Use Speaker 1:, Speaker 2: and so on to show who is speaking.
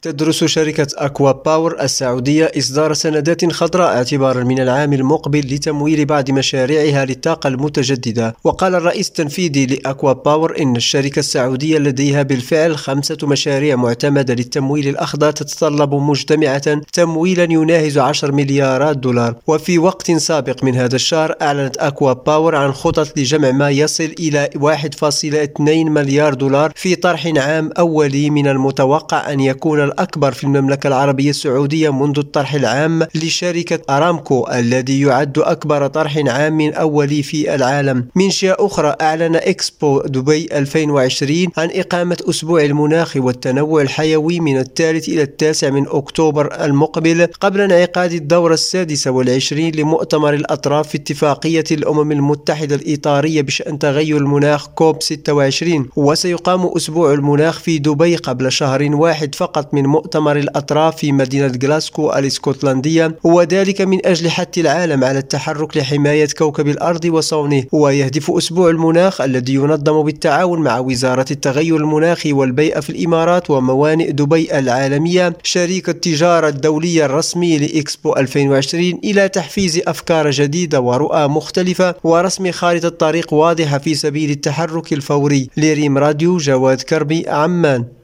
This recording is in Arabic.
Speaker 1: تدرس شركة أكوا باور السعودية إصدار سندات خضراء اعتبارا من العام المقبل لتمويل بعض مشاريعها للطاقة المتجددة. وقال الرئيس التنفيذي لأكوا باور إن الشركة السعودية لديها بالفعل 5 مشاريع معتمدة للتمويل الأخضر تتطلب مجتمعة تمويلا يناهز 10 مليارات دولار. وفي وقت سابق من هذا الشهر أعلنت أكوا باور عن خطط لجمع ما يصل إلى 1.2 مليار دولار في طرح عام أولي من المتوقع أن يكون الأكبر في المملكة العربية السعودية منذ الطرح العام لشركة أرامكو الذي يعد أكبر طرح عام أولي في العالم. من جهة أخرى أعلن إكسبو دبي 2020 عن إقامة أسبوع المناخ والتنوع الحيوي من 3 إلى 9 أكتوبر المقبل قبل انعقاد الدورة 26 لمؤتمر الأطراف في اتفاقية الأمم المتحدة الإطارية بشأن تغير المناخ كوب 26. وسيقام أسبوع المناخ في دبي قبل شهر واحد فقط من مؤتمر الأطراف في مدينة غلاسكو الاسكتلندية، وذلك من أجل حث العالم على التحرك لحماية كوكب الأرض وصونه. ويهدف أسبوع المناخ الذي ينظم بالتعاون مع وزارة التغير المناخي والبيئة في الإمارات وموانئ دبي العالمية شريك التجارة الدولي الرسمي لإكسبو 2020 إلى تحفيز أفكار جديدة ورؤى مختلفة ورسم خارطة طريق واضحة في سبيل التحرك الفوري. لريم راديو، جواد كربي، عمان.